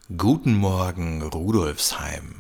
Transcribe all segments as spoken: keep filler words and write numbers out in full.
Guten Morgen, Rudolfsheim.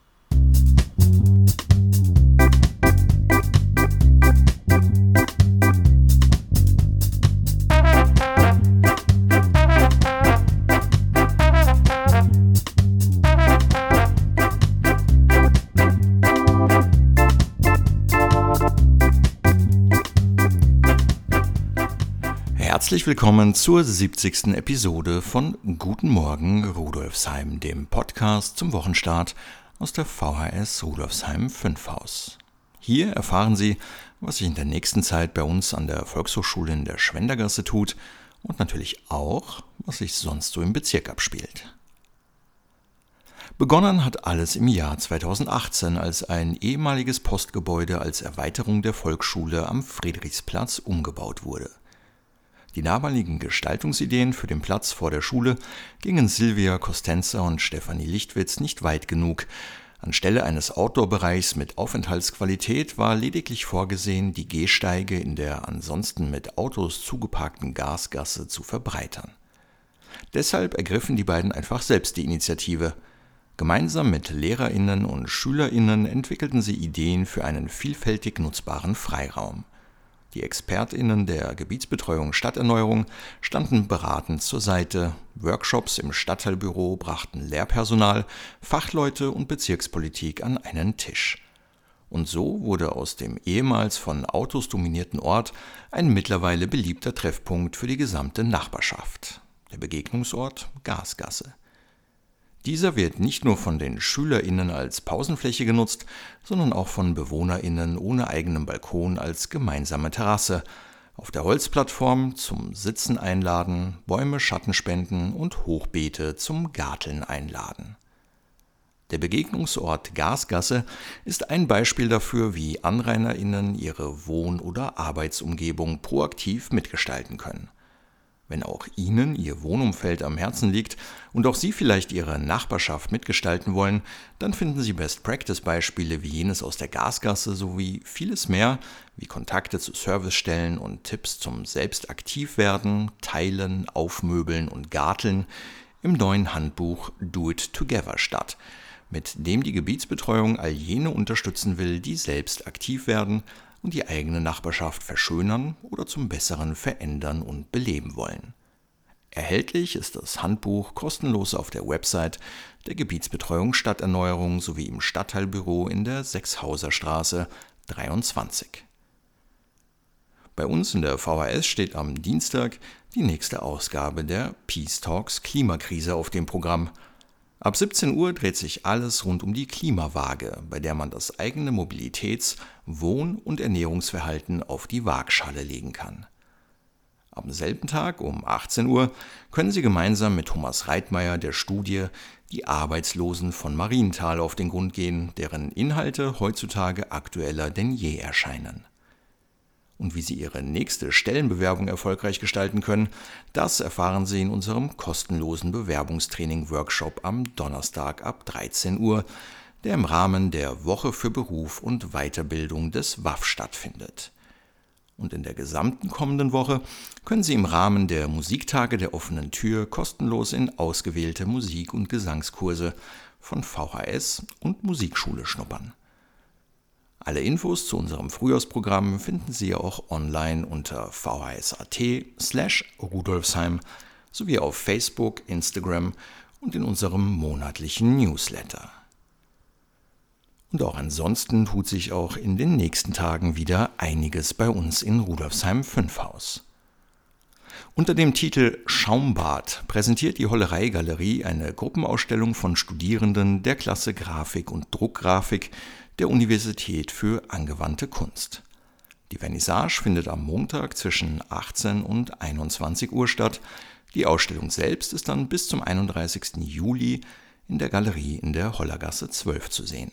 Herzlich willkommen zur siebzigsten Episode von Guten Morgen Rudolfsheim, dem Podcast zum Wochenstart aus der V H S Rudolfsheim fünf Haus. Hier erfahren Sie, was sich in der nächsten Zeit bei uns an der Volkshochschule in der Schwendergasse tut und natürlich auch, was sich sonst so im Bezirk abspielt. Begonnen hat alles im Jahr zweitausendachtzehn, als ein ehemaliges Postgebäude als Erweiterung der Volksschule am Friedrichsplatz umgebaut wurde. Die damaligen Gestaltungsideen für den Platz vor der Schule gingen Silvia Costenza und Stefanie Lichtwitz nicht weit genug. Anstelle eines Outdoor-Bereichs mit Aufenthaltsqualität war lediglich vorgesehen, die Gehsteige in der ansonsten mit Autos zugeparkten Gasgasse zu verbreitern. Deshalb ergriffen die beiden einfach selbst die Initiative. Gemeinsam mit LehrerInnen und SchülerInnen entwickelten sie Ideen für einen vielfältig nutzbaren Freiraum. Die ExpertInnen der Gebietsbetreuung Stadterneuerung standen beratend zur Seite. Workshops im Stadtteilbüro brachten Lehrpersonal, Fachleute und Bezirkspolitik an einen Tisch. Und so wurde aus dem ehemals von Autos dominierten Ort ein mittlerweile beliebter Treffpunkt für die gesamte Nachbarschaft. Der Begegnungsort Gasgasse. Dieser wird nicht nur von den SchülerInnen als Pausenfläche genutzt, sondern auch von BewohnerInnen ohne eigenen Balkon als gemeinsame Terrasse. Auf der Holzplattform zum Sitzen einladen, Bäume Schatten spenden und Hochbeete zum Garteln einladen. Der Begegnungsort Gasgasse ist ein Beispiel dafür, wie AnrainerInnen ihre Wohn- oder Arbeitsumgebung proaktiv mitgestalten können. Wenn auch Ihnen Ihr Wohnumfeld am Herzen liegt und auch Sie vielleicht Ihre Nachbarschaft mitgestalten wollen, dann finden Sie Best-Practice-Beispiele wie jenes aus der Gasgasse sowie vieles mehr, wie Kontakte zu Servicestellen und Tipps zum Selbstaktivwerden, Teilen, Aufmöbeln und Garteln im neuen Handbuch Do It Together statt, mit dem die Gebietsbetreuung all jene unterstützen will, die selbst aktiv werden und die eigene Nachbarschaft verschönern oder zum Besseren verändern und beleben wollen. Erhältlich ist das Handbuch kostenlos auf der Website der Gebietsbetreuung Stadterneuerung sowie im Stadtteilbüro in der Sechshauser Straße dreiundzwanzig. Bei uns in der V H S steht am Dienstag die nächste Ausgabe der Peace Talks Klimakrise auf dem Programm. Ab siebzehn Uhr dreht sich alles rund um die Klimawaage, bei der man das eigene Mobilitäts-, Wohn- und Ernährungsverhalten auf die Waagschale legen kann. Am selben Tag um achtzehn Uhr können Sie gemeinsam mit Thomas Reitmeier der Studie Die Arbeitslosen von Marienthal auf den Grund gehen, deren Inhalte heutzutage aktueller denn je erscheinen. Und wie Sie Ihre nächste Stellenbewerbung erfolgreich gestalten können, das erfahren Sie in unserem kostenlosen Bewerbungstraining-Workshop am Donnerstag ab dreizehn Uhr, der im Rahmen der Woche für Beruf und Weiterbildung des W A F stattfindet. Und in der gesamten kommenden Woche können Sie im Rahmen der Musiktage der offenen Tür kostenlos in ausgewählte Musik- und Gesangskurse von V H S und Musikschule schnuppern. Alle Infos zu unserem Frühjahrsprogramm finden Sie auch online unter v h s punkt a t slash rudolfsheim sowie auf Facebook, Instagram und in unserem monatlichen Newsletter. Und auch ansonsten tut sich auch in den nächsten Tagen wieder einiges bei uns in Rudolfsheim fünf Haus. Unter dem Titel Schaumbad präsentiert die Hollerei-Galerie eine Gruppenausstellung von Studierenden der Klasse Grafik und Druckgrafik der Universität für angewandte Kunst. Die Vernissage findet am Montag zwischen achtzehn und einundzwanzig Uhr statt. Die Ausstellung selbst ist dann bis zum einunddreißigsten Juli in der Galerie in der Hollergasse zwölf zu sehen.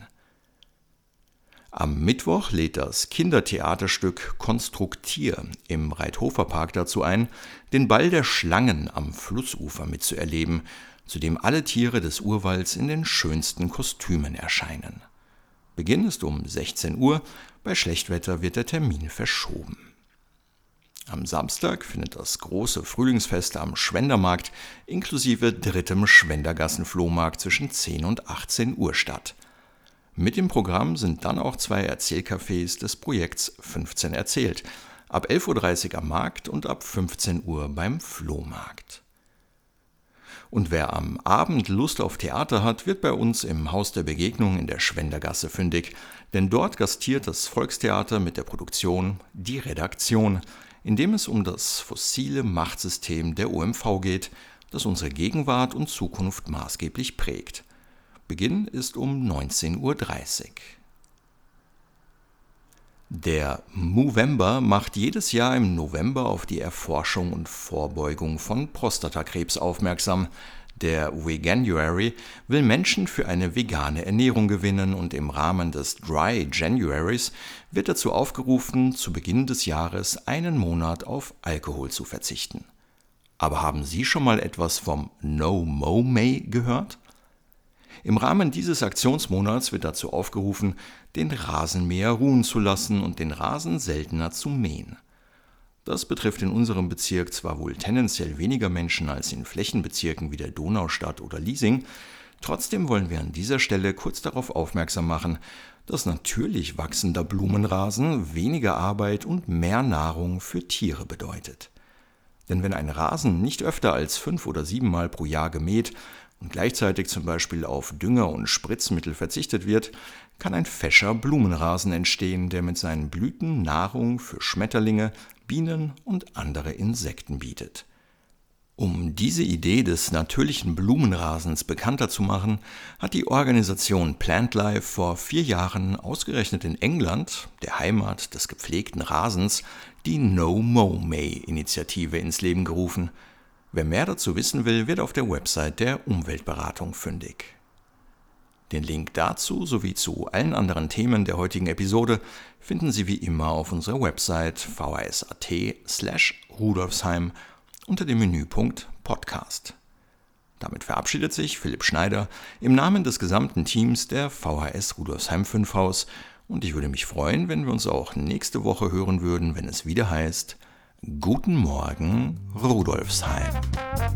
Am Mittwoch lädt das Kindertheaterstück Konstruktier im Reithofer-Park dazu ein, den Ball der Schlangen am Flussufer mitzuerleben, zu dem alle Tiere des Urwalds in den schönsten Kostümen erscheinen. Beginn ist um sechzehn Uhr, bei Schlechtwetter wird der Termin verschoben. Am Samstag findet das große Frühlingsfest am Schwendermarkt inklusive drittem Schwendergassen-Flohmarkt zwischen zehn und achtzehn Uhr statt. Mit im Programm sind dann auch zwei Erzählcafés des Projekts fünfzehn erzählt, ab elf Uhr dreißig am Markt und ab fünfzehn Uhr beim Flohmarkt. Und wer am Abend Lust auf Theater hat, wird bei uns im Haus der Begegnung in der Schwendergasse fündig, denn dort gastiert das Volkstheater mit der Produktion Die Redaktion, in dem es um das fossile Machtsystem der O M V geht, das unsere Gegenwart und Zukunft maßgeblich prägt. Beginn ist um neunzehn Uhr dreißig. Der Movember macht jedes Jahr im November auf die Erforschung und Vorbeugung von Prostatakrebs aufmerksam. Der Veganuary will Menschen für eine vegane Ernährung gewinnen und im Rahmen des Dry Januaries wird dazu aufgerufen, zu Beginn des Jahres einen Monat auf Alkohol zu verzichten. Aber haben Sie schon mal etwas vom No Mow May gehört? Im Rahmen dieses Aktionsmonats wird dazu aufgerufen, den Rasenmäher ruhen zu lassen und den Rasen seltener zu mähen. Das betrifft in unserem Bezirk zwar wohl tendenziell weniger Menschen als in Flächenbezirken wie der Donaustadt oder Liesing, trotzdem wollen wir an dieser Stelle kurz darauf aufmerksam machen, dass natürlich wachsender Blumenrasen weniger Arbeit und mehr Nahrung für Tiere bedeutet. Denn wenn ein Rasen nicht öfter als fünf oder sieben Mal pro Jahr gemäht und gleichzeitig zum Beispiel auf Dünger und Spritzmittel verzichtet wird, kann ein fescher Blumenrasen entstehen, der mit seinen Blüten Nahrung für Schmetterlinge, Bienen und andere Insekten bietet. Um diese Idee des natürlichen Blumenrasens bekannter zu machen, hat die Organisation Plantlife vor vier Jahren ausgerechnet in England, der Heimat des gepflegten Rasens, die No Mow May-Initiative ins Leben gerufen. Wer mehr dazu wissen will, wird auf der Website der Umweltberatung fündig. Den Link dazu sowie zu allen anderen Themen der heutigen Episode finden Sie wie immer auf unserer Website v h s punkt a t slash rudolfsheim unter dem Menüpunkt Podcast. Damit verabschiedet sich Philipp Schneider im Namen des gesamten Teams der V H S Rudolfsheim fünf Haus und ich würde mich freuen, wenn wir uns auch nächste Woche hören würden, wenn es wieder heißt Guten Morgen Rudolfsheim.